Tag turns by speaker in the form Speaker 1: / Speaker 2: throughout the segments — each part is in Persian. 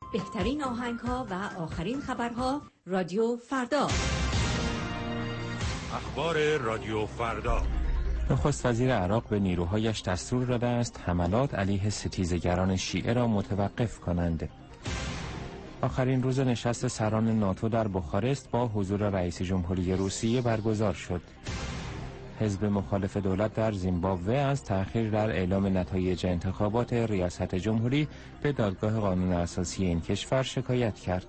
Speaker 1: بهترین آهنگ‌ها و آخرین خبرها رادیو فردا.
Speaker 2: اخبار رادیو فردا.
Speaker 3: نخست وزیر عراق به نیروهایش دستور داده است حملات علیه ستیزگران شیعه را متوقف کنند. آخرین روز نشست سران ناتو در بخارست با حضور رئیس جمهوری روسیه برگزار شد. حزب مخالف دولت در زیمبابوه از تأخیر در اعلام نتایج انتخابات ریاست جمهوری به دادگاه قانون اساسی این کشور شکایت کرد.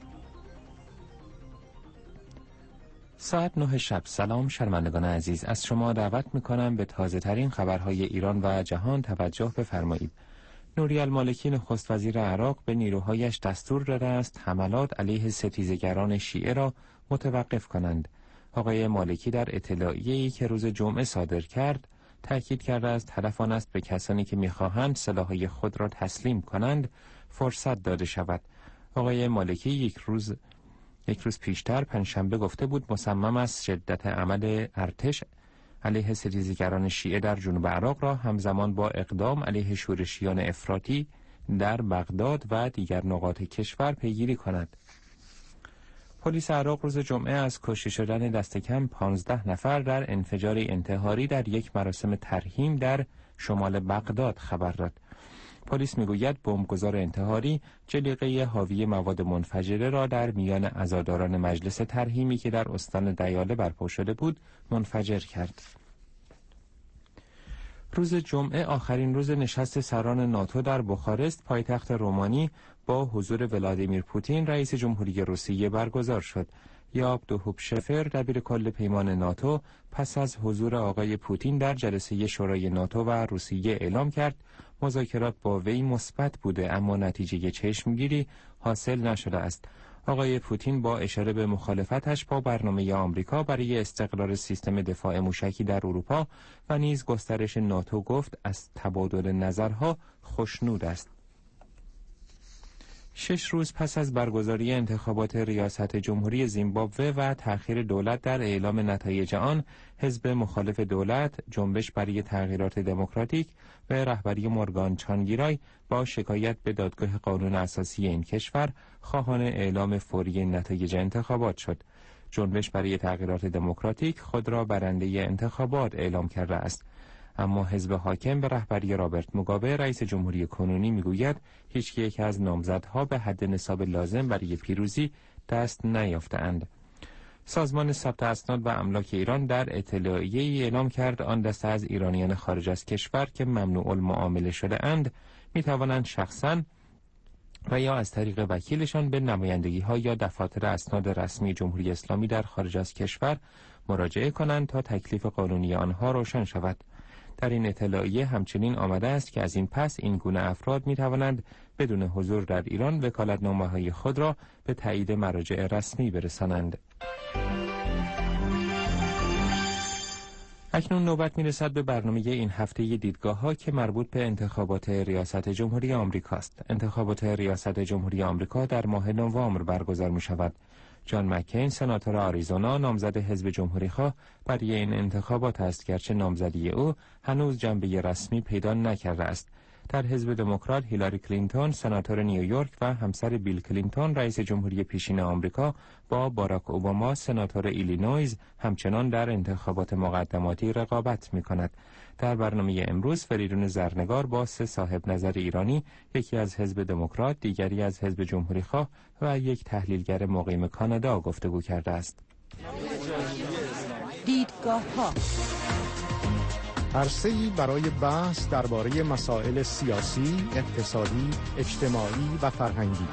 Speaker 3: ساعت 9 شب. سلام شنوندگان عزیز، از شما دعوت می‌کنم به تازه ترین خبرهای ایران و جهان توجه بفرمایید. نوری المالکی نخست وزیر عراق به نیروهایش دستور داده است حملات علیه ستیزگران شیعه را متوقف کنند. آقای مالکی در اطلاعیه‌ای که روز جمعه صادر کرد تاکید کرده است هدف آن است به کسانی که می‌خواهند سلاح‌های خود را تسلیم کنند فرصت داده شود. آقای مالکی یک روز پیشتر پنجشنبه گفته بود مصمم است شدت عمل ارتش علیه ستیزگران شیعه در جنوب عراق را همزمان با اقدام علیه شورشیان افراطی در بغداد و دیگر نقاط کشور پیگیری کند. پلیس عراق روز جمعه از کشته شدن دست کم 15 نفر در انفجار انتحاری در یک مراسم ترحیم در شمال بغداد خبر داد. پلیس میگوید بمبگذار انتحاری جلیقه حاوی مواد منفجره را در میان عزاداران مجلس ترحیمی که در استان دیاله برپا شده بود منفجر کرد. روز جمعه آخرین روز نشست سران ناتو در بخارست پایتخت رومانی با حضور ولادیمیر پوتین رئیس جمهوری روسیه برگزار شد. یاب دوهوبشفر دبیر کل پیمان ناتو پس از حضور آقای پوتین در جلسه شورای ناتو و روسیه اعلام کرد مذاکرات با وی مثبت بوده اما نتیجه چشمگیری حاصل نشده است. آقای پوتین با اشاره به مخالفتش با برنامه آمریکا برای استقرار سیستم دفاع موشکی در اروپا و نیز گسترش ناتو گفت از تبادل نظرها خوشنود است. 6 روز پس از برگزاری انتخابات ریاست جمهوری زیمبابوه و تأخیر دولت در اعلام نتایج آن، حزب مخالف دولت جنبش برای تغییرات دموکراتیک به رهبری مورگان چانگیرای با شکایت به دادگاه قانون اساسی این کشور خواهان اعلام فوری نتایج انتخابات شد. جنبش برای تغییرات دموکراتیک خود را برنده انتخابات اعلام کرده است. اما حزب حاکم به رهبری رابرت موگابه رئیس جمهوری کنونی میگوید هیچ یک از نامزدها به حد نصاب لازم برای پیروزی دست نیافته‌اند. سازمان ثبت اسناد و املاک ایران در اطلاعیه‌ای اعلام کرد آن دسته از ایرانیان خارج از کشور که ممنوع المعامله شده اند می توانند شخصاً و یا از طریق وکیلشان به نمایندگی‌ها یا دفاتر اسناد رسمی جمهوری اسلامی در خارج از کشور مراجعه کنند تا تکلیف قانونی آنها روشن شود. در این اطلاعیه همچنین آمده است که از این پس این گونه افراد می توانند بدون حضور در ایران وکالتنامه‌های خود را به تایید مراجع رسمی برسانند. اکنون نوبت می رسد به برنامه این هفته دیدگاه‌ها که مربوط به انتخابات ریاست جمهوری آمریکا است. انتخابات ریاست جمهوری آمریکا در ماه نوامبر برگزار می شود. جان مکین سناتور آریزونا نامزد حزب جمهوری‌خواه برای این انتخابات است گرچه نامزدی او هنوز جنبه رسمی پیدا نکرده است. در حزب دموکرات هیلاری کلینتون سناتور نیویورک و همسر بیل کلینتون رئیس جمهوری پیشین آمریکا با باراک اوباما سناتور ایلینویز همچنان در انتخابات مقدماتی رقابت می‌کند. در برنامه امروز فریدون زرنگار با 3 صاحب نظر ایرانی، یکی از حزب دموکرات، دیگری از حزب جمهوری‌خواه و یک تحلیلگر مقیم کانادا گفتگو کرده است.
Speaker 1: دیدگاه‌ها
Speaker 4: عرصه‌ای برای بحث درباره مسائل سیاسی، اقتصادی، اجتماعی و فرهنگی.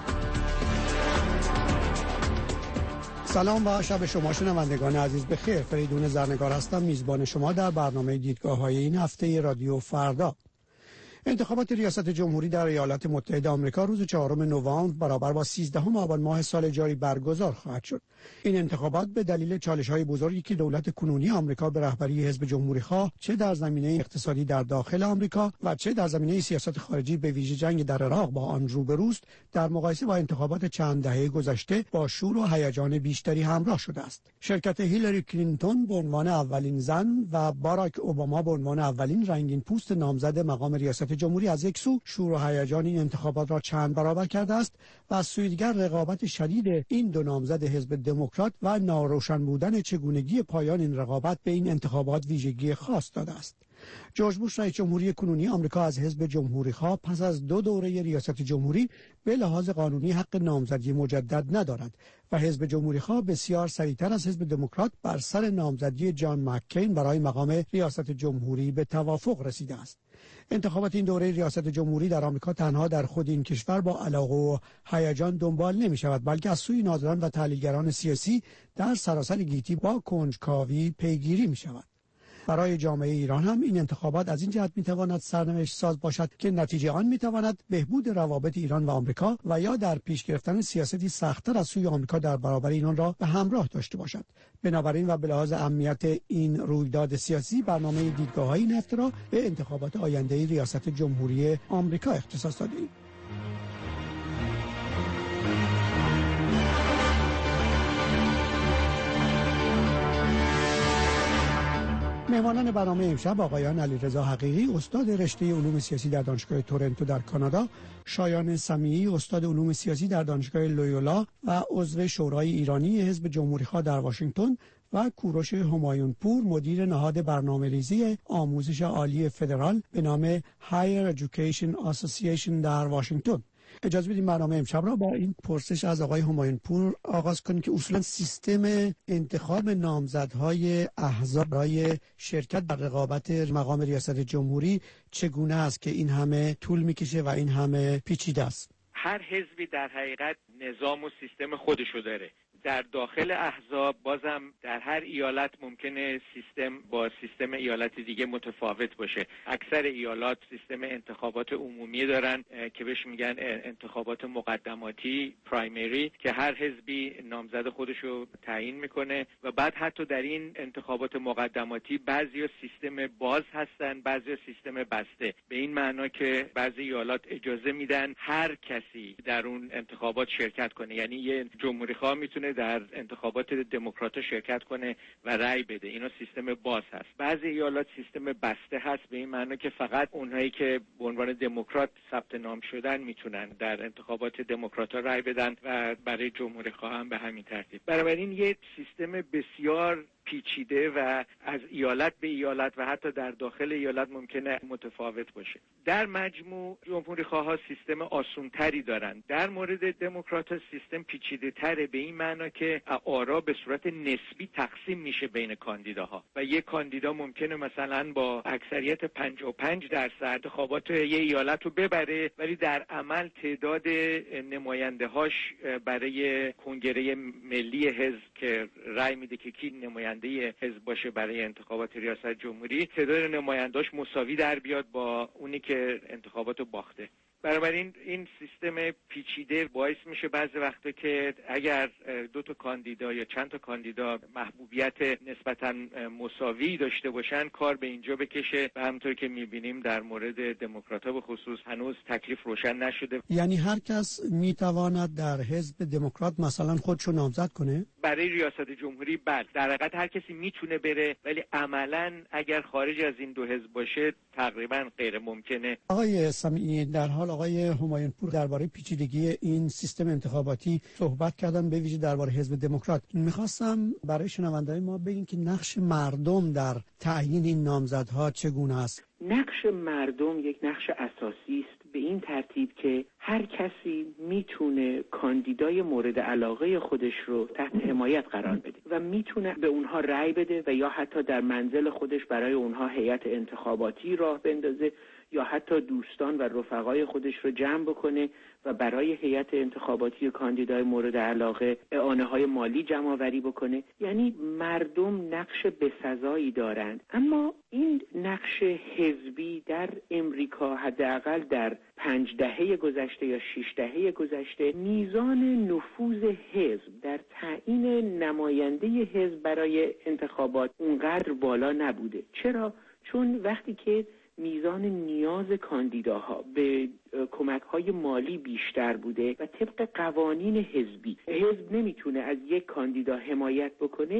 Speaker 5: سلام و شب شما شنوندگان عزیز بخیر. فریدون زرنگار هستم، میزبان شما در برنامه دیدگاه‌های این هفته رادیو فردا. انتخابات ریاست جمهوری در ایالات متحده آمریکا روز 4 نوامبر برابر با 13 آبان ماه سال جاری برگزار خواهد شد. این انتخابات به دلیل چالش‌های بزرگی که دولت کنونی آمریکا به رهبری حزب جمهوری‌خواه چه در زمینه اقتصادی در داخل آمریکا و چه در زمینه سیاست خارجی به ویژه جنگ در عراق با آن روبروست، در مقایسه با انتخابات چند دهه گذشته با شور و هیجان بیشتری همراه شده است. شرکت هیلاری کلینتون به عنوان اولین زن و باراک اوباما به عنوان اولین رنگین پوست نامزد مقام ریاست ریاست جمهوری از یک سو شور و هیجان این انتخابات را چند برابر کرده است و از سوی دیگر رقابت شدید این دو نامزد حزب دموکرات و ناروشن بودن چگونگی پایان این رقابت به این انتخابات ویژگی خاص داده است. جورج بوش رئیس جمهوری کنونی آمریکا از حزب جمهوری‌خواه پس از 2 دوره ریاست جمهوری به لحاظ قانونی حق نامزدی مجدد ندارد و حزب جمهوری‌خواه بسیار سریعتر از حزب دموکرات بر سر نامزدی جان مککین برای مقام ریاست جمهوری به توافق رسیده است. انتخابات این دوره ریاست جمهوری در آمریکا تنها در خود این کشور با علاقه و هیجان دنبال نمی شود، بلکه از سوی ناظران و تحلیلگران سیاسی در سراسر گیتی با کنجکاوی پیگیری می شود. برای جامعه ایران هم این انتخابات از این جهت میتواند سرنوشت ساز باشد که نتیجه آن میتواند بهبود روابط ایران و آمریکا و یا در پیش گرفتن سیاستی سخت‌تر از سوی آمریکا در برابر ایران را به همراه داشته باشد. بنابراین و به لحاظ اهمیت این رویداد سیاسی برنامه دیدگاه‌های این هفته را به انتخابات آینده ریاست جمهوری آمریکا اختصاص داده‌ایم. مهمانان برنامه امشب آقایان علیرضا حقیقی استاد رشته علوم سیاسی در دانشگاه تورنتو در کانادا، شایان سمیعی استاد علوم سیاسی در دانشگاه لویولا و عضو شورای ایرانی حزب جمهوری‌خواه در واشنگتن و کوروش همایونپور مدیر نهاد برنامه‌ریزی آموزش عالی فدرال به نام Higher Education Association در واشنگتن. اجازه بدید برنامه امشب را با این پرسش از آقای همایونپور آغاز کنیم که اصولا سیستم انتخاب نامزدهای احزاب برای شرکت در رقابت مقام ریاست جمهوری چگونه است که این همه طول میکشه و این همه پیچیده است؟
Speaker 6: هر حزبی در حقیقت نظام و سیستم خودشو داره. در داخل احزاب بازم در هر ایالت ممکنه سیستم با سیستم ایالت دیگه متفاوت باشه. اکثر ایالات سیستم انتخابات عمومی دارن که بهش میگن انتخابات مقدماتی پرایمری که هر حزبی نامزد خودشو تعیین میکنه و بعد حتی در این انتخابات مقدماتی بعضیا سیستم باز هستن، بعضیا سیستم بسته. به این معنا که بعضی ایالات اجازه میدن هر کسی در اون انتخابات شرکت کنه، یعنی یه جمهوری‌خواه میتونه در انتخابات دموکرات‌ها شرکت کنه و رأی بده. اینا سیستم باز هست. بعضی ایالات سیستم بسته هست، به این معنی که فقط اونهایی که به عنوان دموکرات ثبت نام شدن میتونن در انتخابات دموکرات‌ها رأی بدن و برای جمهوری‌خواه هم به همین ترتیب. بنابراین یه سیستم بسیار پیچیده و از ایالت به ایالت و حتی در داخل ایالت ممکنه متفاوت باشه. در مجموع جمهوری‌خواها سیستم آسونتری دارن. در مورد دموکرات‌ها سیستم پیچیده تره، به این معنا که آرا به صورت نسبی تقسیم میشه بین کاندیداها و یک کاندیدا ممکنه مثلا با اکثریت 55% انتخابات یه ایالت رو ببره، ولی در عمل تعداد نماینده‌هاش برای کنگره ملی حزب که رأی میده که کی نماینده حزب باشه برای انتخابات ریاست جمهوری، تعداد نماینداش مساوی در بیاد با اونی که انتخاباتو باخته. بنابراین این سیستم پیچیده باعث میشه بعضی وقتا که اگر 2 تا کاندیدا یا چند تا کاندیدا محبوبیت نسبتاً مساوی داشته باشن کار به اینجا بکشه و همونطور که میبینیم در مورد دموکرات‌ها به خصوص هنوز تکلیف روشن نشده.
Speaker 5: یعنی هر کس میتواند در حزب دموکرات مثلا خودشو نامزد کنه؟
Speaker 6: برای ریاست جمهوری بله، در حقیقت هر کسی میتونه بره، ولی عملاً اگر خارج از این 2 حزب باشه تقریباً غیر ممکنه.
Speaker 5: آقای سمیعی، در حال آقای همایونپور درباره پیچیدگی این سیستم انتخاباتی صحبت کردن، به ویژه درباره حزب دموکرات. میخواستم برای شنونده‌های ما بگین که نقش مردم در تعیین این نامزدها چگونه است؟
Speaker 7: نقش مردم یک نقش اساسی است، به این ترتیب که هر کسی میتونه کاندیدای مورد علاقه خودش رو تحت حمایت قرار بده و میتونه به اونها رأی بده و یا حتی در منزل خودش برای اونها هیئت انتخاباتی راه بندازه یا حتی دوستان و رفقای خودش رو جمع بکنه و برای هیئت انتخاباتی کاندیدای مورد علاقه اعانه‌های مالی جمع آوری بکنه. یعنی مردم نقش بسزایی دارند، اما این نقش حزبی در امریکا حداقل در 5 دهه گذشته یا 6 دهه گذشته میزان نفوذ حزب در تعیین نماینده حزب برای انتخابات اونقدر بالا نبوده. چرا؟ چون وقتی که میزان نیاز کاندیداها به کمک‌های مالی بیشتر بوده و طبق قوانین حزبی حزب نمیتونه از یک کاندیدا حمایت بکنه،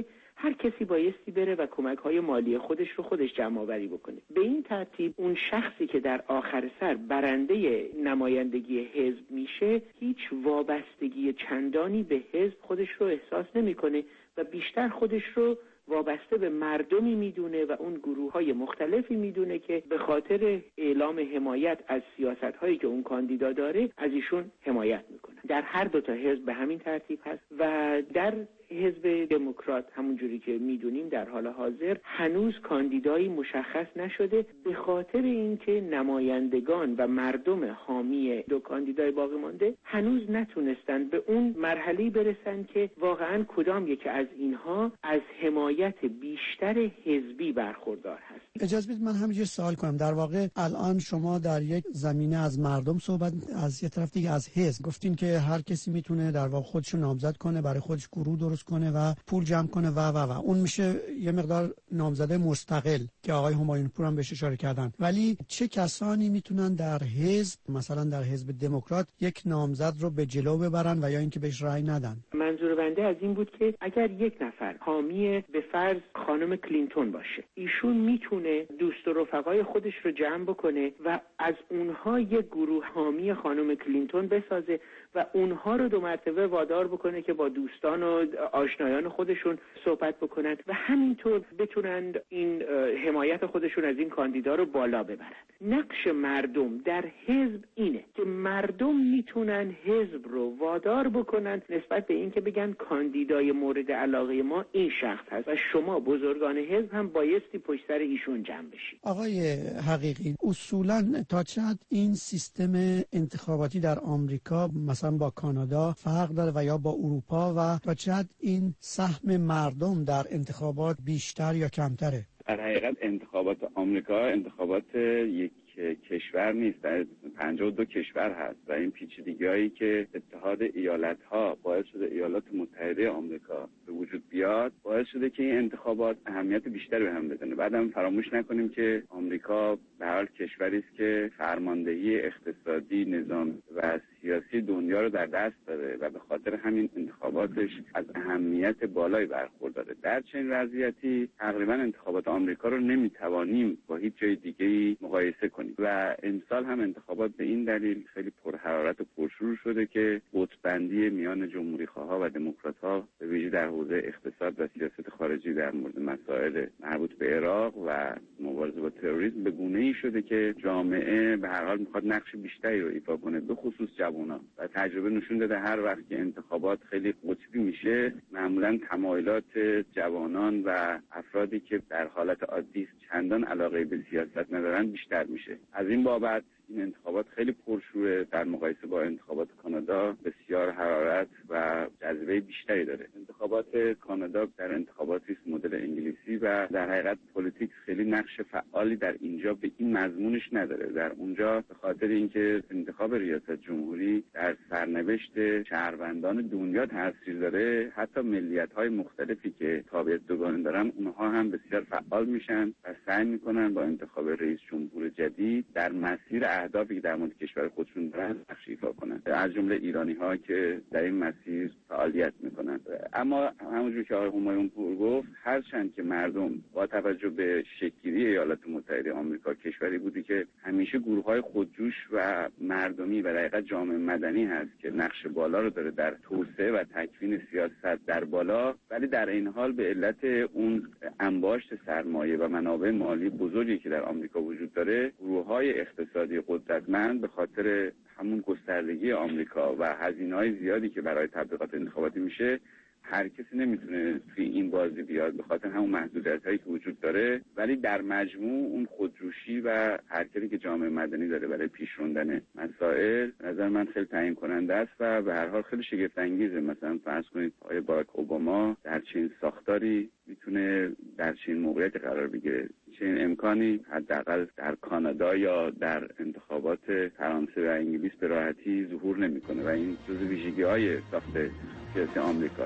Speaker 7: هر کسی بایستی بره و کمک‌های مالی خودش رو خودش جمع‌آوری بکنه. به این ترتیب اون شخصی که در آخر سر برنده نمایندگی حزب میشه هیچ وابستگی چندانی به حزب خودش رو احساس نمی‌کنه و بیشتر خودش رو وابسته به مردمی میدونه و اون گروه‌های مختلفی میدونه که به خاطر اعلام حمایت از سیاست‌هایی که اون کاندیدا داره از ایشون حمایت میکنه. در هر دو تا حزب به همین ترتیب هست و در حزب دموکرات همونجوری که میدونیم در حال حاضر هنوز کاندیدایی مشخص نشده به خاطر اینکه نمایندگان و مردم حامی دو کاندیدای باقی مانده هنوز نتونستن به اون مرحله برسن که واقعا کدام یکی از اینها از حمایت بیشتر حزبی برخوردار هست.
Speaker 5: اجازه بدید من همینجوری سوال کنم. در واقع الان شما در یک زمینه از مردم صحبت، از یه طرف دیگه از حزب گفتین که هر کسی میتونه در واقع خودش رو نامزد کنه، برای خودش گروه درست کنه و پول جمع کنه و اون میشه یه مقدار نامزده مستقل که آقای همایون پور هم بهش اشاره کردن. ولی چه کسانی میتونن در حزب، مثلا در حزب دموکرات، یک نامزد رو به جلو ببرن و یا اینکه بهش رأی ندن؟
Speaker 7: منظور بنده از این بود که اگر یک نفر حامی به فرض خانم کلینتون باشه، ایشون میتونه دوست و رفقای خودش رو جمع بکنه و از اونها یک گروه حامی خانم کلینتون بسازه و اونها رو 2 مرتبه وادار بکنه که با دوستان و آشنایان خودشون صحبت بکنند و همینطور بتونند این حمایت خودشون از این کاندیدا رو بالا ببرند. نقش مردم در حزب اینه که مردم میتونن حزب رو وادار بکنند نسبت به این که بگن کاندیدای مورد علاقه ما این شخص هست و شما بزرگان حزب هم بایستی پشت سر ایشون جمع بشید.
Speaker 5: آقای حقیقی، اصولاً تا چه حد این سیستم انتخاباتی در آمریکا مثلا با کانادا فرق داره و یا با اروپا و تا چه حد این سهم مردم در انتخابات بیشتر یا کمتره؟
Speaker 8: در حقیقت انتخابات آمریکا انتخابات یک کشور نیست، در 52 کشور هست و این پیچیدگی‌هایی که اتحاد ایالت‌ها باعث شده ایالات متحده آمریکا به وجود بیاد باعث شده که این انتخابات اهمیت بیشتری به هم بزنه. بعدم فراموش نکنیم که آمریکا به هر حال کشوری است که فرماندهی اقتصادی، نظام و سیاسی دنیا رو در دست داره و به خاطر همین انتخاباتش از اهمیت بالایی برخورداره. در چنین وضعیتی تقریبا انتخابات آمریکا رو نمیتوانیم با هیچ جای دیگه‌ای مقایسه کنیم و امسال هم انتخابات به این دلیل خیلی پرحرارت و پرشور شده که قطب‌بندی میان جمهوری‌خواها و دموکرات‌ها به ویژه در حوزه اقتصاد و سیاست خارجی در مورد مسائل مربوط به عراق و مبارزه با تروریسم به گونه‌ای شده که جامعه به هر حال می‌خواد نقش بیشتری رو ایفا کنه، به خصوص جوانان. و تجربه نشون داده هر وقت که انتخابات خیلی قطبی میشه معمولاً تمایلات جوانان و افرادی که در حالت عادی چندان علاقه به سیاست ندارن بیشتر میشه. از این بابت این انتخابات خیلی پرشوره، در مقایسه با انتخابات کانادا بسیار حرارت و جذبه بیشتری داره. انتخابات کانادا در انتخاباتی است مدل انگلیسی و در حقیقت پلیتیک خیلی نقش فعالی در اینجا به این مضمونش نداره. در اونجا به خاطر اینکه انتخاب ریاست جمهوری در سرنوشت شهروندان دنیا تاثیر داره، حتی ملیت‌های مختلفی که تابعیت دوگانه دارن اونها هم بسیار فعال میشن و سعی میکنن با انتخاب رئیس جمهور جدید در مسیر اهدافی که در مورد کشور خودشون دارن نقش ایفا کنن، از جمله ایرانی‌ها که در این مسیر فعالیت میکنن. اما همونجور که آقای همایون پور گفت، هرچند که مردم با توجه به شکل‌گیری ایالات متحده آمریکا کشوری بودی که همیشه گروه‌های خودجوش و مردمی و در حقیقت جامعه مدنی هست که نقش بالا رو داره در توسعه و تکوین سیاست در بالا، ولی در این حال به علت اون انباشت سرمایه و منابع مالی بزرگی که در آمریکا وجود داره، گروه‌های اقتصادی قدرتمند به خاطر همون گستردگی آمریکا و هزینه‌های زیادی که برای تبلیغات انتخاباتی میشه، هر کسی نمیتونه توی این بازی بیاد به خاطر همون محدودیت‌هایی که وجود داره. ولی در مجموع اون خودجوشی و حرکتی که جامعه مدنی داره برای پیش بردن مسائل به نظر من خیلی تعیین کننده است و به هر حال خیلی شگفت انگیزه. مثلا فرض کنید آقای باراک اوباما در چنین ساختاری میتونه در چنین موقعیتی قرار بگیره. چنین امکانی حداقل در کانادا یا در انتخابات فرانسه و انگلیس به راحتی ظهور نمیکنه و این جزو ویژگی‌های ساخت سیاسی آمریکا.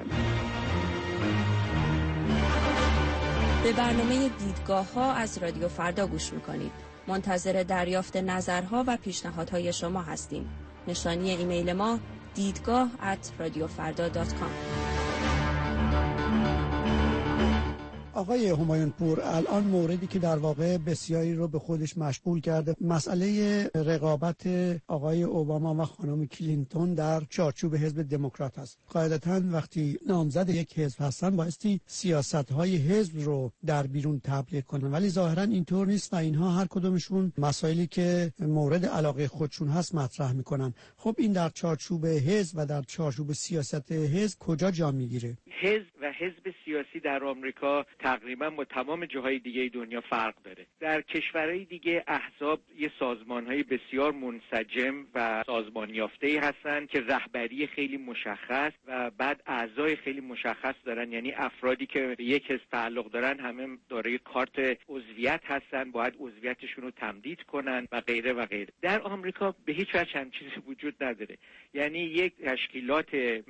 Speaker 9: به برنامه دیدگاه‌ها از رادیو فردا گوش میکنید. منتظر دریافت نظرها و پیشنهادهای شما هستیم. نشانی ایمیل ما دیدگاه@radiofarda.com.
Speaker 5: آقای همایون پور، الان موردی که در واقع بسیاری رو به خودش مشغول کرده مسئله رقابت آقای اوباما و خانم کلینتون در چارچوب حزب دموکرات است. قاعدتاً وقتی نامزد یک حزب هستن بایستی سیاست‌های حزب رو در بیرون تبلیغ کنن، ولی ظاهراً اینطور نیست و اینها هر کدومشون مسائلی که مورد علاقه خودشون هست مطرح میکنن. خب این در چارچوب حزب و در چارچوب سیاست حزب کجا جا میگیره؟
Speaker 6: حزب و حزب سیاسی در آمریکا تقریبا با تمام جاهای دیگه دنیا فرق داره. در کشورهای دیگه احزاب یه سازمانهای بسیار منسجم و سازمان یافته‌ای هستن که رهبری خیلی مشخص و بعد اعضای خیلی مشخص دارن، یعنی افرادی که به یک حزب تعلق دارن همه دارای کارت عضویت هستن، باید عضویتشون رو تمدید کنن و غیره و غیره. در آمریکا به هیچ وجه هم چیزی وجود نداره، یعنی یک تشکیلات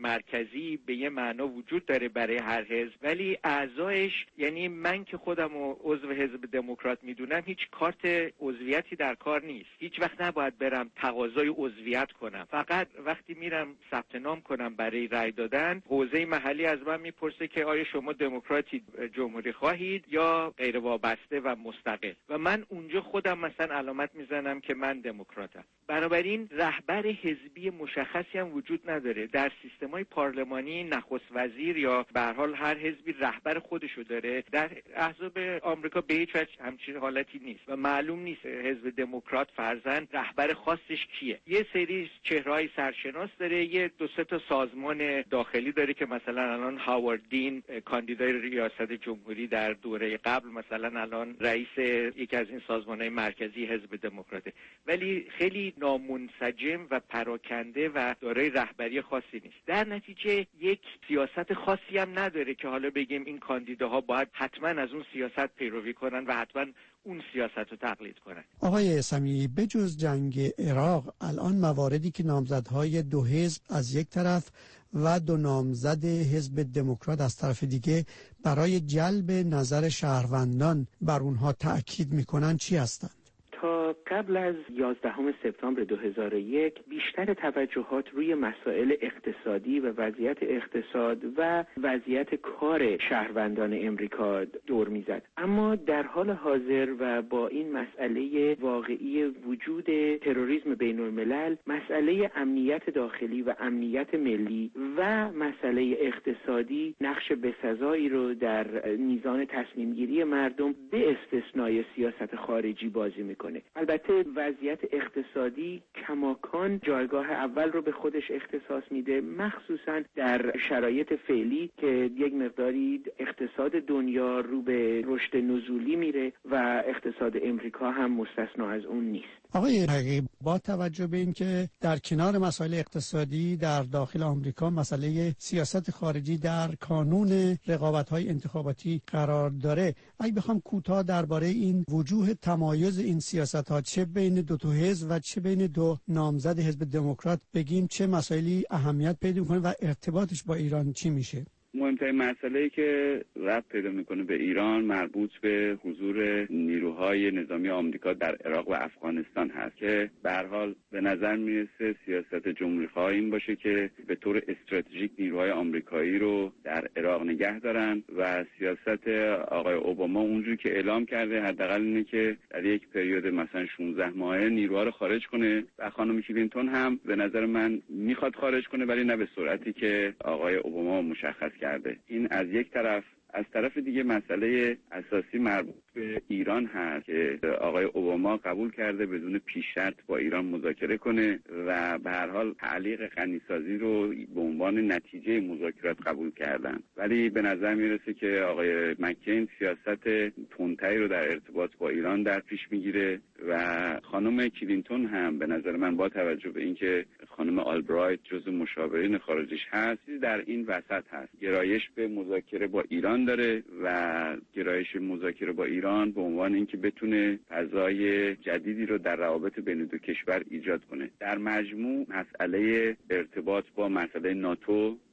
Speaker 6: مرکزی به یه معنا وجود داره برای هر حزب، ولی اعضایش، یعنی من که خودم رو عضو حزب دموکرات میدونم، هیچ کارت عضویتی در کار نیست. هیچ وقت نباید برم تقاضای عضویت کنم. فقط وقتی میرم ثبت نام کنم برای رای دادن، حوزه محلی از من میپرسه که آیا شما دموکراتی جمهوری خواهید یا غیر وابسته و مستقل، و من اونجا خودم مثلا علامت میزنم که من دموکراتم. بنابراین رهبر حزبی مشخصی هم وجود نداره. در سیستم‌های پارلمانی نخست وزیر یا به هر حال هر حزبی رهبر خودشو داره. در احزاب آمریکا به هیچ وجه همچین حالتی نیست و معلوم نیست حزب دموکرات فرضاً رهبر خاصش کیه. یه سری چهره‌های سرشناس داره، یه دو سه تا سازمان داخلی داره که مثلا الان هاوارد دین کاندیدای ریاست جمهوری در دوره قبل مثلا الان رئیس یکی از این سازمان‌های مرکزی حزب دموکراته، ولی خیلی نامنسجم و پراکنده و دارای رهبری خاصی نیست. در نتیجه یک سیاست خاصی هم نداره که حالا بگیم این کاندیداها باید حتما از اون سیاست پیروی کنن و حتما اون سیاست رو تقلید کنن.
Speaker 5: آقای سمیعی، بجز جنگ عراق الان مواردی که نامزدهای دو حزب از یک طرف و دو نامزد حزب دموکرات از طرف دیگه برای جلب نظر شهروندان بر اونها تأکید میکنن چی هستند؟
Speaker 7: تا قبل از 11 سپتامبر 2001 بیشتر توجهات روی مسائل اقتصادی و وضعیت اقتصاد و وضعیت کار شهروندان امریکا دور میزد. اما در حال حاضر و با این مسئله واقعی وجود تروریسم بین الملل، مسئله امنیت داخلی و امنیت ملی و مسئله اقتصادی نقش بسزایی رو در میزان تصمیم گیری مردم به استثنای سیاست خارجی بازی میکنه. البته وضعیت اقتصادی کماکان جایگاه اول رو به خودش اختصاص میده، مخصوصا در شرایط فعلی که یک مقداری اقتصاد دنیا رو به رشد نزولی میره و اقتصاد امریکا هم مستثنا از اون نیست.
Speaker 5: آقای حقیقی، با توجه به این که در کنار مسائل اقتصادی در داخل آمریکا مسئله سیاست خارجی در کانون رقابت‌های انتخاباتی قرار داره، اگه بخوام کوتاه درباره این وجوه تمایز این سیاست‌ها چه بین دو تا حزب و چه بین دو نامزد حزب دموکرات بگیم، چه مسائلی اهمیت پیدا می‌کنه و ارتباطش با ایران چی میشه؟
Speaker 8: مهمترین مسئله‌ای که ربط پیدا میکنه به ایران مربوط به حضور نیروهای نظامی آمریکا در عراق و افغانستان هست که به هر حال به نظر میرسه سیاست جمهوری‌خواه این باشه که به طور استراتژیک نیروهای آمریکایی رو در عراق نگه دارن و سیاست آقای اوباما اونجوری که اعلام کرده حداقل اینه که در یک پریود مثلا 16 ماهه نیروها رو خارج کنه و خانم کلینتون هم به نظر من میخواد خارج کنه، ولی نه به سرعتی که آقای اوباما مشخص کرده. این از یک طرف. از طرف دیگه مسئله اساسی مربوط به ایران هست که آقای اوباما قبول کرده بدون پیش شرط با ایران مذاکره کنه و به هر حال تعلیق غنیسازی رو به عنوان نتیجه مذاکرات قبول کردن، ولی به نظر میرسه که آقای مکین سیاست تندتری رو در ارتباط با ایران در پیش میگیره و خانم کلینتون هم به نظر من با توجه به اینکه خانم آلبرایت جزو مشاورین خارجیش هست در این وسط هست، گرایش به مذاکره با ایران داره و گرایش مذاکره با ایران به عنوان اینکه بتونه فضای جدیدی رو در روابط بین دو کشور ایجاد کنه. در مجموع مسئله ارتباط با مسئله ناتو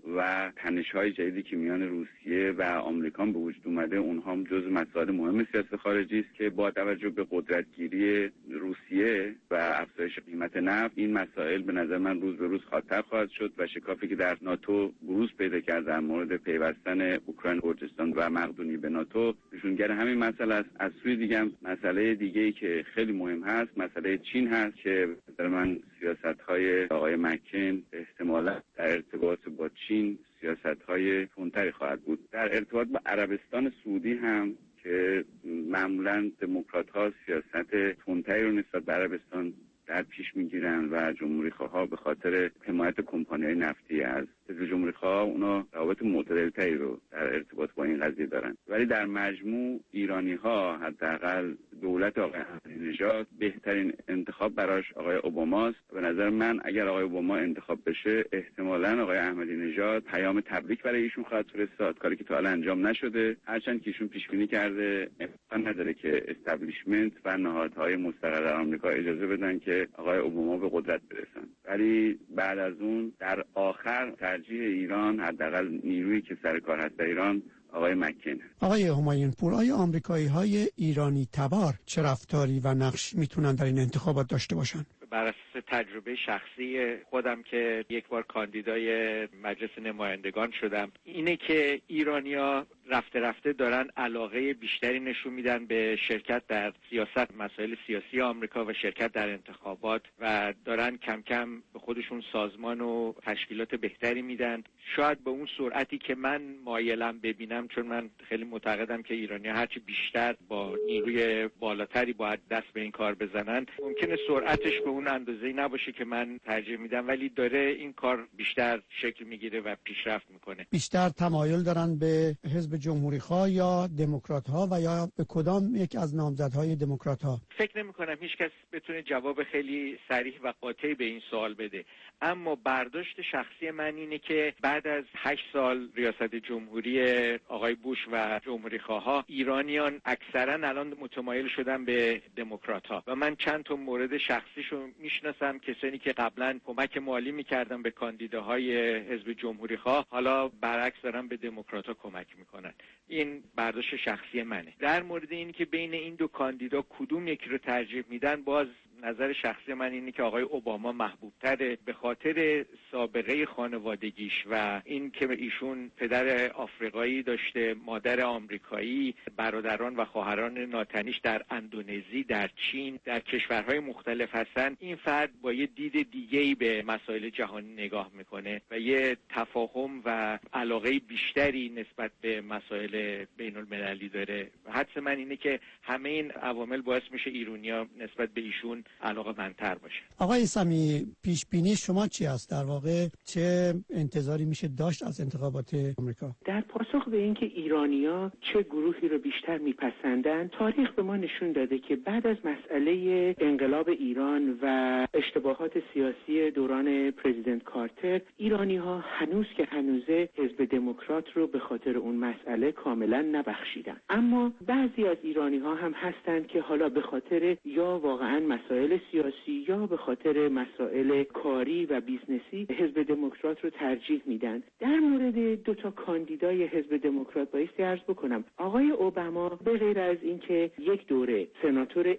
Speaker 8: و تنش‌های جدیدی که میان روسیه و آمریکا به وجود اومده، اونها هم جزو مسائل مهم سیاست خارجی است که با توجه به قدرتگیری روسیه و افزایش قیمت نفت، این مسائل به نظر من روز به روز خاطر خواهد شد و شکافی که در ناتو بروز پیدا کرد در مورد پیوستن اوکراین، گرجستان و مقدونیه به ناتو نشونگر همین مسئله است. از سوی دیگه هم مسئله دیگه‌ای که خیلی مهم هست مسئله چین هست که به نظر من سیاست‌های آقای مکن احتمالاً در ارتباط با چین سیاست‌های تندتری خواهد بود. در ارتباط با عربستان سعودی هم که معمولاً دموکرات‌ها سیاست تندتری رو نسبت به عربستان در پیش میگیرن و جمهوری‌خواها به خاطر حمایت کمپانی‌های نفتی از حزب جمهوری‌خواه اونا روابط معتدل‌تری رو در ارتباط با این قضیه دارن. ولی در مجموع ایرانی‌ها، حداقل دولت آقای احمدی‌نژاد، بهترین انتخاب براش آقای اوباماست. به نظر من اگر آقای اوباما انتخاب بشه احتمالاً آقای احمدی‌نژاد پیام تبریک برای ایشون خواهد فرستاد، کاری که تا الان انجام نشده، هرچند که ایشون پیش بینی کرده امکان نداره که استابلیشمنت و نهادهای مستقر در آمریکا اجازه بدن که آقای اوباما به قدرت برسن. ولی بعد از اون در آخر ترجیح ایران، حداقل نیرویی که سر کار هست در ایران، آقای مکن.
Speaker 5: آقای همایونپور، آیا آمریکایی‌های ایرانی تبار چه رفتاری و نقش میتونن در این انتخابات داشته باشن؟
Speaker 6: بر اساس تجربه شخصی خودم که یک بار کاندیدای مجلس نمایندگان شدم، اینه که ایرانی‌ها رفته رفته دارن علاقه بیشتری نشون میدن به شرکت در سیاست، مسائل سیاسی آمریکا و شرکت در انتخابات و دارن کم کم به خودشون سازمان و تشکیلات بهتری میدن. شاید به اون سرعتی که من مایلم ببینم، چون من خیلی معتقدم که ایرانی‌ها هرچی بیشتر با نیروی بالاتری باید دست به این کار بزنن، ممکنه سرعتش به اون اندازه‌ای نباشه که من ترجیح میدم، ولی داره این کار بیشتر شکل میگیره و پیشرفت میکنه.
Speaker 5: بیشتر تمایل دارن به حزب جمهوری‌خواه یا دموکرات‌ها و یا به کدام یک از نامزدهای دموکرات‌ها؟
Speaker 6: فکر نمی‌کنم هیچ کس بتونه جواب خیلی صریح و قاطعی به این سوال بده، اما برداشت شخصی من اینه که بعد از 8 سال ریاست جمهوری آقای بوش و جمهوری‌خواها، ایرانیان اکثرا الان متمایل شدن به دموکرات‌ها و من چند تا مورد شخصیشو میشناسم، کسانی که قبلا کمک مالی میکردن به کاندیداهای حزب جمهوری‌خواه حالا برعکس دارن به دموکرات‌ها کمک میکنن. این برداشت شخصی منه. در مورد این که بین این دو کاندیدا کدوم یکی رو ترجیح میدن، باز نظر شخصی من اینه که آقای اوباما محبوب تره به خاطر سابقه خانوادگیش و این که ایشون پدر آفریقایی داشته، مادر آمریکایی، برادران و خواهران ناتنیش در اندونزی، در چین، در کشورهای مختلف هستن. این فرد با یه دید دیگه‌ای به مسائل جهانی نگاه میکنه و یه تفاهم و علاقه بیشتری نسبت به مسائل بین المللی داره. حدس من اینه که همه این عوامل باعث میشه ایرانی‌ها نسبت به ایشون علاقه‌مندتر باشه.
Speaker 5: آقای سمی، پیش بینی شما چی است؟ در واقع چه انتظاری میشه داشت از انتخابات آمریکا؟
Speaker 7: در پاسخ به اینکه ایرانی‌ها چه گروهی رو بیشتر میپسندن، تاریخ به ما نشون داده که بعد از مسئله انقلاب ایران و اشتباهات سیاسی دوران پرزیدنت کارتر، ایرانی‌ها هنوز که هنوزه حزب دموکرات رو به خاطر اون مسئله کاملا نبخشیدن. اما بعضی از ایرانی‌ها هم هستند که حالا به خاطر یا واقعا مسائل سیاسی یا به خاطر مسائل کاری و بیزنسی حزب دموکرات رو ترجیح میدن. در مورد دو تا کاندیدای حزب دموکرات بایستی عرض بکنم آقای اوباما به غیر از اینکه یک دوره سناتور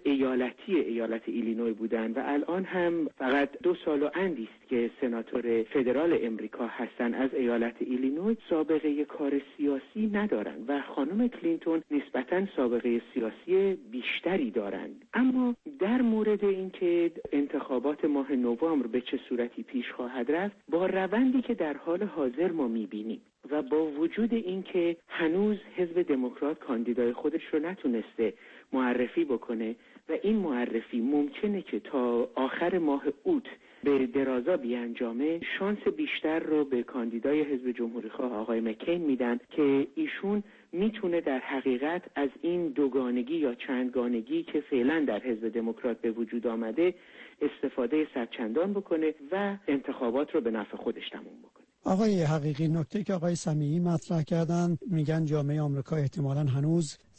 Speaker 7: ایالت ایلینوی بودن و الان هم فقط 2 سال و اندی است که سناتور فدرال امریکا هستن از ایالت ایلینوی، سابقه کار سیاسی ندارن و خانم کلینتون نسبتاً سابقه سیاسی بیشتری دارند. اما در مورد اینکه انتخابات ماه نوامبر به چه صورتی پیش خواهد رفت، با روندی که در حال حاضر ما می‌بینیم و با وجود اینکه هنوز حزب دموکرات کاندیدای خودش رو نتونسته معرفی بکنه و این معرفی ممکنه که تا آخر ماه اوت به درازا بیانجامه، شانس بیشتر رو به کاندیدای حزب جمهوری‌خواه آقای مکین میدن که ایشون میتونه در حقیقت از این دوگانگی یا چندگانگی که فعلا در حزب دموکرات به وجود آمده استفاده صدچندان بکنه و انتخابات رو به نفع خودش تموم بکنه.
Speaker 5: آقای حقیقی، نکته که آقای سمیعی مطرح کردن، میگن جامعه آمریکا احتمالاً هنوز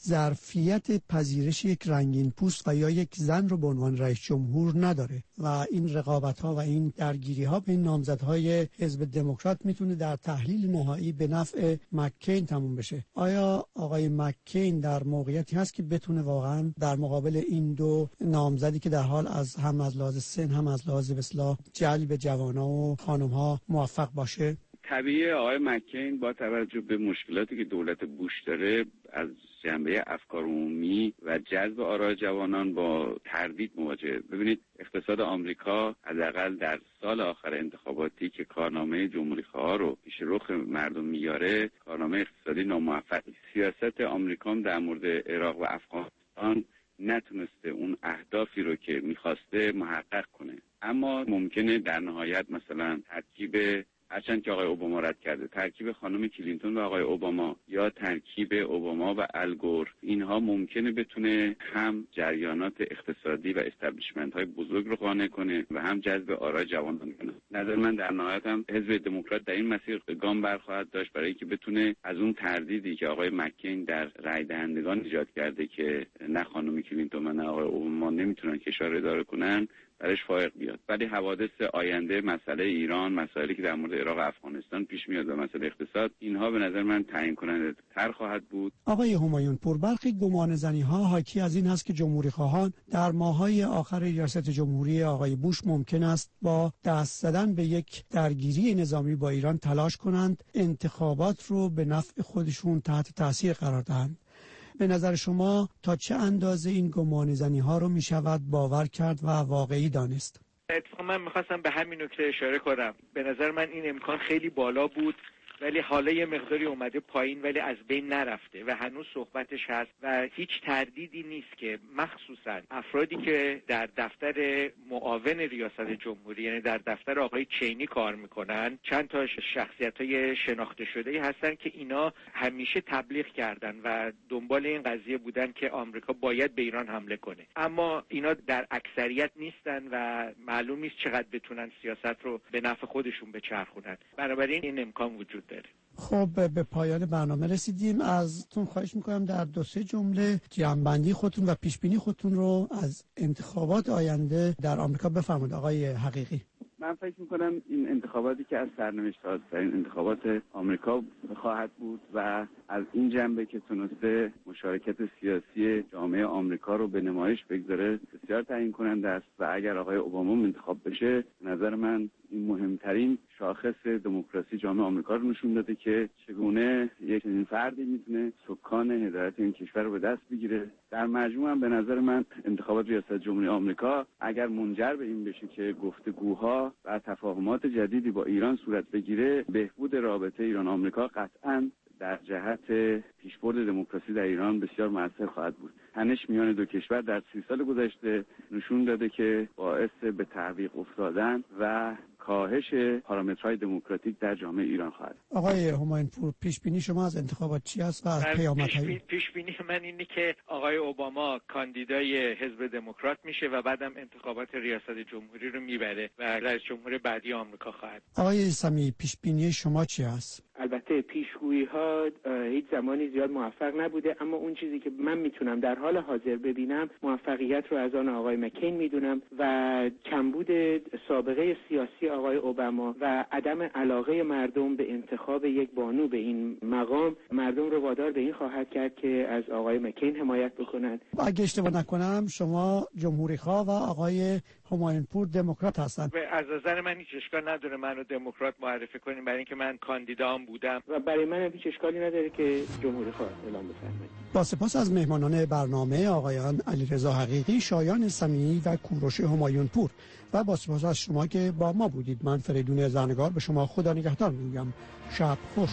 Speaker 5: ظرفیت پذیرش یک رنگین پوست و یا یک زن رو به عنوان رئیس جمهور نداره و این رقابت‌ها و این درگیری‌ها بین نامزدهای حزب دموکرات میتونه در تحلیل نهایی به نفع مکین تموم بشه. آیا آقای مکین در موقعیتی هست که بتونه واقعا در مقابل این دو نامزدی که در حال از هم از لحاظ سن هم از لحاظ به اصطلاح جلب جوان‌ها و خانم‌ها موفق باشه؟
Speaker 8: طبیعی آقای مکین با توجه به مشکلاتی که دولت بوش داره از جنبه افکار عمومی و جذب آرای جوانان با تردید مواجهه. ببینید اقتصاد آمریکا حداقل در سال آخر انتخاباتی که کارنامه جمهوری‌خواها رو پیش رخ مردم میاره، کارنامه اقتصادی ناموفقی. سیاست آمریکا در مورد عراق و افغانستان نتونسته اون اهدافی رو که میخواسته محقق کنه. اما ممکنه در نهایت مثلا ترکیب هرچند که آقای اوباما رد کرده، ترکیب خانم کلینتون و آقای اوباما یا ترکیب اوباما و الگور، اینها ممکنه بتونه هم جریانات اقتصادی و استبلیشمنت های بزرگ رو قانع کنه و هم جذب آرای جوانان کنه. نظر من در نهایت هم حزب دموکرات در این مسیر گام برخواهد داشت برای اینکه بتونه از اون تردیدی که آقای مکین در رای دهندگان ایجاد کرده که نه خانم کلینتون و نه آقای اوباما نمیتونن کشور رو اداره کنن برش فائق بیاد. ولی حوادث آینده، مسئله ایران، مسائلی که در مورد عراق و افغانستان پیش میاد و مسئله اقتصاد، اینها به نظر من تعیین کننده تر خواهد بود.
Speaker 5: آقای همایون پور، برخی گمانه‌زنی‌ها حاکی از این هست که جمهوری‌خواهان در ماه‌های آخر ریاست جمهوری آقای بوش ممکن است با دست زدن به یک درگیری نظامی با ایران تلاش کنند انتخابات رو به نفع خودشون تحت تاثیر قرار دهند. به نظر شما تا چه اندازه این گمانه‌زنی‌ها رو می‌شود باور کرد و واقعی دانست؟
Speaker 6: اتفاقا من می‌خواستم به همین نکته اشاره کنم. به نظر من این امکان خیلی بالا بود، ولی حالا یه مقداری اومده پایین ولی از بین نرفته و هنوز صحبتش هست و هیچ تردیدی نیست که مخصوصا افرادی که در دفتر معاون ریاست جمهوری، یعنی در دفتر آقای چینی کار میکنن، چند تا شخصیت‌های شناخته شده هستن که اینا همیشه تبلیغ کردن و دنبال این قضیه بودن که آمریکا باید به ایران حمله کنه، اما اینا در اکثریت نیستن و معلوم نیست چقدر بتونن سیاست رو به نفع خودشون بچرخونن. بنابراین این امکان وجود داره.
Speaker 5: خب به پایان برنامه رسیدیم. ازتون خواهش میکنم در 2-3 جمله جمع‌بندی خودتون و پیشبینی خودتون رو از انتخابات آینده در آمریکا بفرمایید آقای حقیقی.
Speaker 8: من فکر میکنم این انتخاباتی که از سرنوشت سازترین انتخابات آمریکا خواهد بود و از این جنبه که تونسته مشارکت سیاسی جامعه آمریکا رو به نمایش بگذاره بسیار تعیین کننده است و اگر آقای اوباما انتخاب بشه، نظر من این مهمترین شاخص دموکراسی جامعه آمریکا رو نشون داده که چگونه یک چنین فردی میتونه سکان هدایت این کشور رو به دست بگیره. در مجموع هم به نظر من انتخابات ریاست جمهوری آمریکا اگر منجر به این بشه که گفتگوها و تفاهمات جدیدی با ایران صورت بگیره، بهبود رابطه ایران آمریکا قطعاً در جهت پیشبرد دموکراسی در ایران بسیار مؤثر خواهد بود. تنش میان دو کشور در 30 سال گذشته نشون داده که باعث به تعویق افتادن و کاهش پارامترهای دموکراتیک در جامعه ایران خواهد.
Speaker 5: آقای همایون پور، پیش بینی شما از انتخابات چی است و از پیامدهای؟
Speaker 6: پیش بینی من اینه که آقای اوباما کاندیدای حزب دموکرات میشه و بعدم انتخابات ریاست جمهوری رو میبره و رئیس جمهور بعدی آمریکا خواهد.
Speaker 5: آقای سمی، پیش بینی شما چی است؟
Speaker 7: البته پیشگویی ها هیچ زمانی زیاد موفق نبوده، اما اون چیزی که من میتونم در حال حاضر ببینم موفقیت رو از آن آقای مکین میدونم و کمبود سابقه سیاسی آقای اوباما و عدم علاقه مردم به انتخاب یک بانو به این مقام مردم رو وادار به این خواهد کرد که از آقای مکین حمایت بکنند.
Speaker 5: اگه اشتباه نکنم شما جمهوری‌خواه و آقای همایون پور دموکرات هستند.
Speaker 6: از نظر من هیچ اشکال نداره منو دموکرات معرفی کنیم برای اینکه من کاندیدام بودم
Speaker 7: و برای من هیچ اشکالی نداره که جمهوری‌خواه اعلام بفرمایید.
Speaker 5: با سپاس از مهمانان برنامه آقایان علیرضا حقیقی، شایان سمیعی و کوروش همایون پور و با سپاس از شما که با ما بودید. من فریدون زرنگار به شما خدا نگهدار میگم. شب خوش.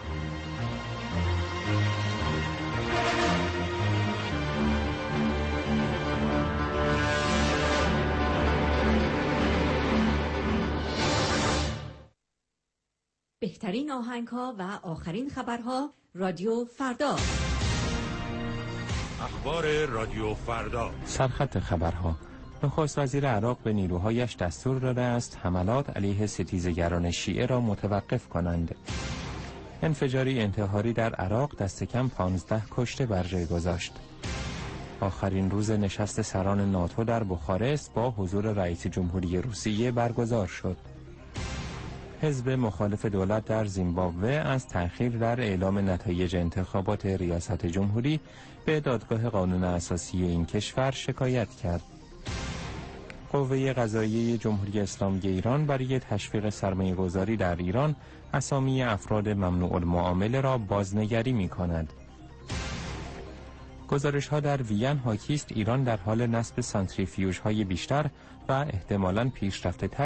Speaker 1: بهترین آهنگ‌ها و آخرین خبرها رادیو فردا.
Speaker 2: اخبار رادیو فردا.
Speaker 3: سرخط خبرها. نخست وزیر عراق به نیروهایش دستور داده است حملات علیه ستیزگران شیعه را متوقف کنند. انفجاری انتحاری در عراق دست کم 15 کشته بر جای گذاشت. آخرین روز نشست سران ناتو در بخارست با حضور رئیس جمهوری روسیه برگزار شد. حزب مخالف دولت در زیمبابوه از تأخیر در اعلام نتایج انتخابات ریاست جمهوری به دادگاه قانون اساسی این کشور شکایت کرد. قوه قضاییه جمهوری اسلامی ایران برای تشویق سرمایه‌گذاری در ایران اسامی افراد ممنوع المعامله را بازنگری می‌کند. گزارش‌ها در وین حاکی است ایران در حال نصب سانتریفیوژهای بیشتر و احتمالاً پیشرفته‌تر